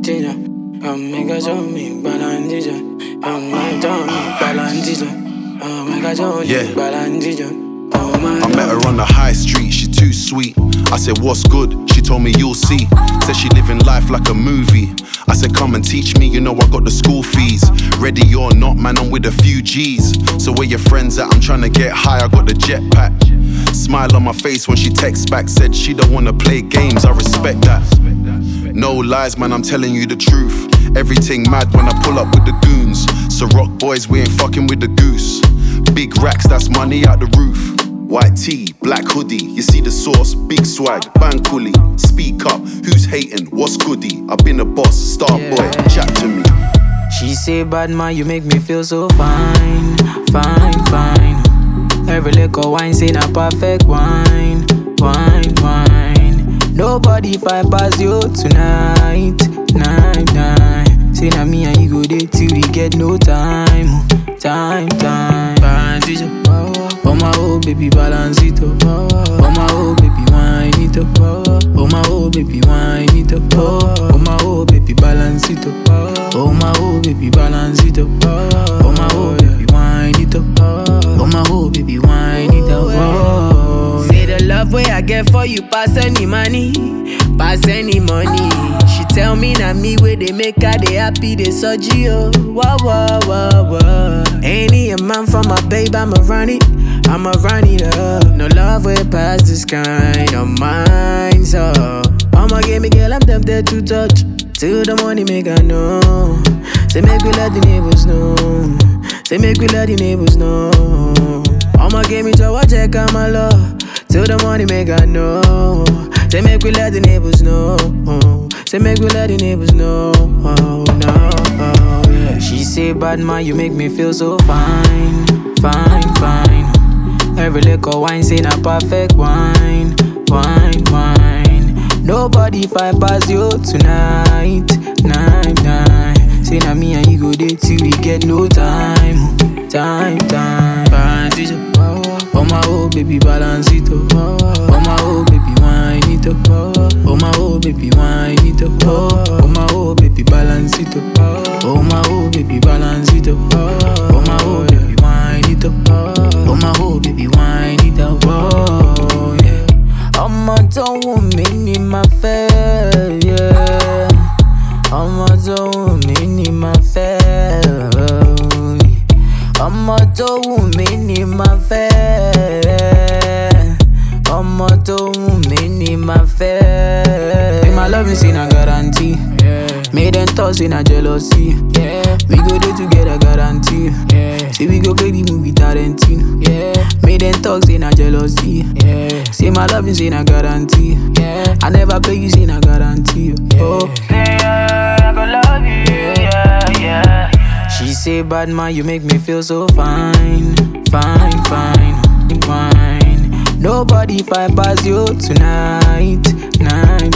balantiza. Omega show me balantiza. Omega show me balantiza. Omega show me balantiza. I met her on the high street, she too sweet. I said, what's good? She told me you'll see. Said she living life like a movie. I said, come and teach me, you know I got the school fees. Ready or not, man, I'm with a few G's. So where your friends at? I'm trying to get high, I got the jetpack. Smile on my face when she texts back. Said she don't wanna play games, I respect that. No lies, man, I'm telling you the truth. Everything mad when I pull up with the goons. So rock boys, we ain't fucking with the goose. Big racks, that's money out the roof. White tee, black hoodie, you see the sauce, big swag, bang coolie. Speak up, who's hating, what's goodie? I've been a boss, star boy, chat to me. She say, bad man, you make me feel so fine, fine, fine. Every liquor wine say na perfect wine, wine, wine. Nobody fight past you tonight, night, night. Say na me and you go there till we get no time, time, time. Oh my oh baby balance it up. Oh my oh baby wine it up. Oh my oh baby wine it up. Oh my oh baby balance it up. Oh my oh baby balance it up. Oh my oh baby wine it up. Oh my oh baby wine it up. Say the love way I get for you pass any money, pass any money. She tell me na me where they make her they happy they surgery oh. Wah wah wah wah. Any a man from my babe I'ma run it up. No love way past this kind of mine so I'ma give me girl I'm tempted to touch till the money make I know. Say make we let the neighbors know. Say make we let the neighbors know. I'ma give me to watch check on my love till the money make I know. Say make we let the neighbors know. Say make we let the neighbors know. Oh no, oh, yeah. She say bad man you make me feel so fine, fine, fine. Every liquor wine say na perfect wine, wine, wine. Nobody fight past you tonight, night, night. Say na me and you go there till we get no time, time, time. Oh my oh baby balance it up. Oh my oh baby wine it up. Oh my oh baby wine it up. Oh my oh baby balance it up. Oh my oh baby balance it up. Oh my oh baby wine it up. Oh my oh baby wine it up. Oh yeah. I'm a don't woman in my face, yeah. I'm a don't woman in my face. I'm a don't woman in my face. I'm a don't woman in my face. In my love is in a guarantee. Made them toss in a jealousy. We go there together guarantee. Say we go play the movie Tarantino. Made them talks in a jealousy. Say my love is in a guarantee. I never play you in a guarantee. Oh, I go love you. She say bad man you make me feel so fine, fine, fine, fine. Nobody fight past you tonight, night.